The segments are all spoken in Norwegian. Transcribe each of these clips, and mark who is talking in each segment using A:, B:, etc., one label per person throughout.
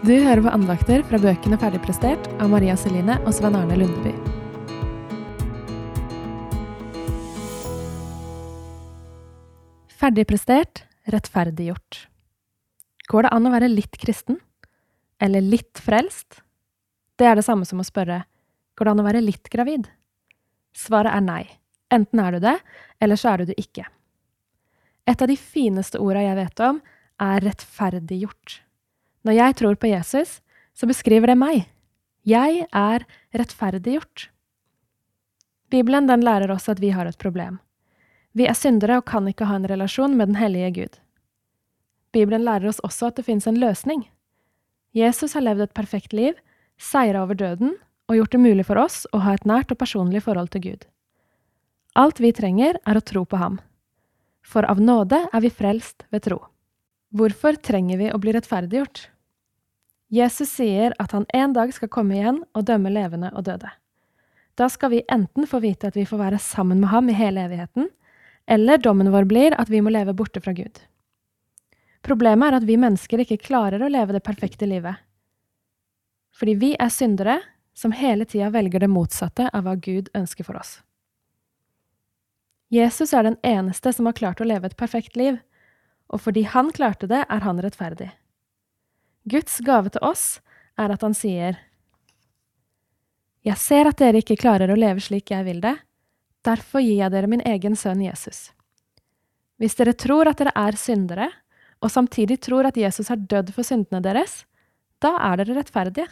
A: Du hører på andakter fra bøkene Ferdigprestert av Maria Celine og Sven Arne Lundeby. Ferdigprestert, rettferdiggjort. Går det an å være litt kristen? Eller litt frelst? Det er det samme som å spørre, går det an å være litt gravid? Svaret er nei. Enten er du det, eller så er du det ikke. Et av de fineste ordene jeg vet om, er rettferdiggjort. Når jeg tror på Jesus, så beskriver det meg. Jeg er rettferdiggjort. Bibelen den lærer oss at vi har et problem. Vi er syndere og kan ikke ha en relasjon med den hellige Gud. Bibelen lærer oss også at det finnes en løsning. Jesus har levd et perfekt liv, seiret over døden og gjort det mulig for oss å ha et nært og personlig forhold til Gud. Alt vi trenger er å tro på ham. For av nåde er vi frelst ved tro. Hvorfor trenger vi å bli rettferdiggjort? Jesus sier at han en dag skal komme igjen og dømme levende og døde. Da skal vi enten få vite at vi får være sammen med ham i hele evigheten, eller dommen vår blir at vi må leve borte fra Gud. Problemet er at vi mennesker ikke klarer å leve det perfekte livet. Fordi vi er syndere som hele tiden velger det motsatte av hva Gud ønsker for oss. Jesus er den eneste som har klart å leve et perfekt liv, og fordi han klarte det, er han rettferdig. Guds gave til oss er at han sier, «Jeg ser at dere ikke klarer å leve slik jeg vil det, derfor gir jeg dere min egen sønn Jesus. Hvis dere tror at dere er syndere, og samtidig tror at Jesus har dødd for syndene deres, da er dere rettferdige.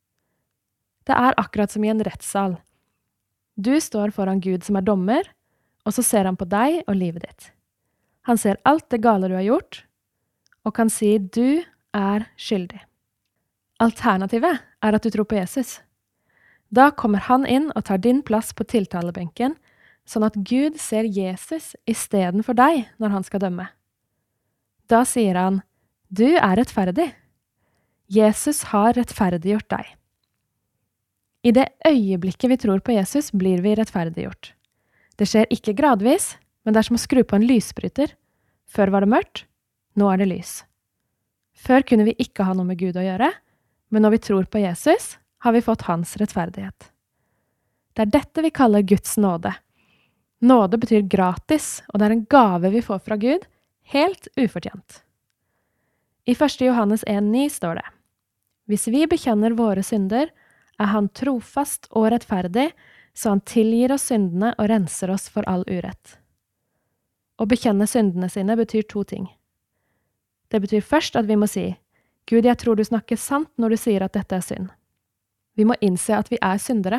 A: Det er akkurat som i en rettssal. Du står foran Gud som er dommer, og så ser han på deg og livet ditt. Han ser alt det gale du har gjort, og kan si du er skyldig. Alternativet er at du tror på Jesus. Da kommer han inn og tar din plass på tiltalebenken, sånn at Gud ser Jesus i stedet for deg når han skal dømme. Da sier han, du er rettferdig. Jesus har rettferdiggjort deg. I det øyeblikket vi tror på Jesus, blir vi rettferdiggjort. Det skjer ikke gradvis, men det er som å skru på en lysbryter. Før var det mørkt, nå er det lys. Før kunne vi ikke ha noe med Gud å gjøre, men når vi tror på Jesus, har vi fått hans rettferdighet. Det er dette vi kaller Guds nåde. Nåde betyr gratis, og det er en gave vi får fra Gud, helt ufortjent. I 1. Johannes 1,9 står det, «Hvis vi bekjenner våre synder, er han trofast og rettferdig, så han tilgir oss syndene og renser oss for all urett.» Å bekjenne syndene sine betyr 2 ting. Det betyr først at vi må si, «Gud, jeg tror du snakker sant når du sier at dette er synd.» Vi må innse at vi er syndere.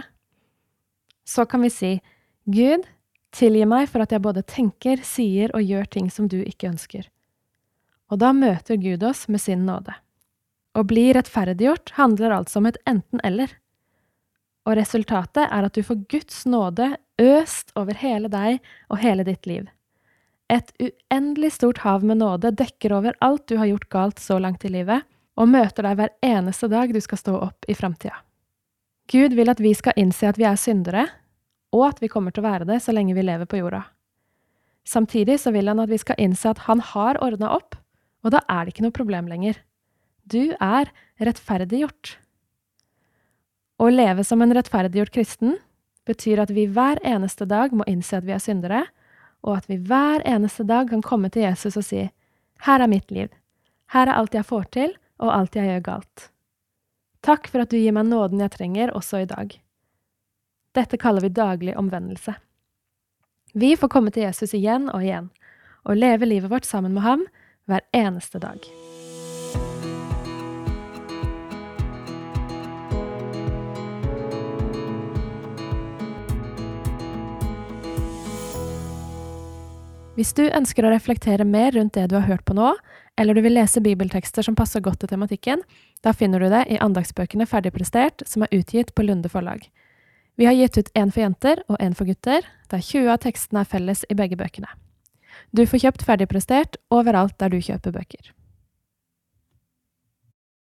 A: Så kan vi si, «Gud, tilgi meg for at jeg både tenker, sier og gjør ting som du ikke ønsker.» Og da møter Gud oss med sin nåde. Å bli rettferdiggjort handler altså om et enten-eller. Og resultatet er at du får Guds nåde øst over hele deg og hele ditt liv. Et uendelig stort hav med nåde dekker over alt du har gjort galt så langt i livet, og møter deg hver eneste dag du skal stå opp i fremtiden. Gud vil at vi skal innse at vi er syndere, og at vi kommer til å være det så lenge vi lever på jorda. Samtidig så vil han at vi skal innse at han har ordnet opp, og da er det ikke noe problem lenger. Du er rettferdiggjort. Å leve som en rettferdiggjort kristen betyr at vi hver eneste dag må innse at vi er syndere, og at vi hver eneste dag kan komme til Jesus og si, «Her er mitt liv. Her er alt jeg får til, og alt jeg gjør galt. Takk for at du gir meg nåden jeg trenger også i dag.» Dette kaller vi daglig omvendelse. Vi får komme til Jesus igjen og igjen, og leve livet vårt sammen med ham hver eneste dag. Hvis du ønsker å reflektere mer rundt det du har hørt på nå, eller du vil lese bibeltekster som passer godt til tematikken, da finner du det i andagsbøkene Ferdigprestert, som er utgitt på Lunde forlag. Vi har gitt ut en for jenter og en for gutter, der 20 av tekstene er felles i begge bøkene. Du får kjøpt Ferdigprestert overalt der du kjøper bøker.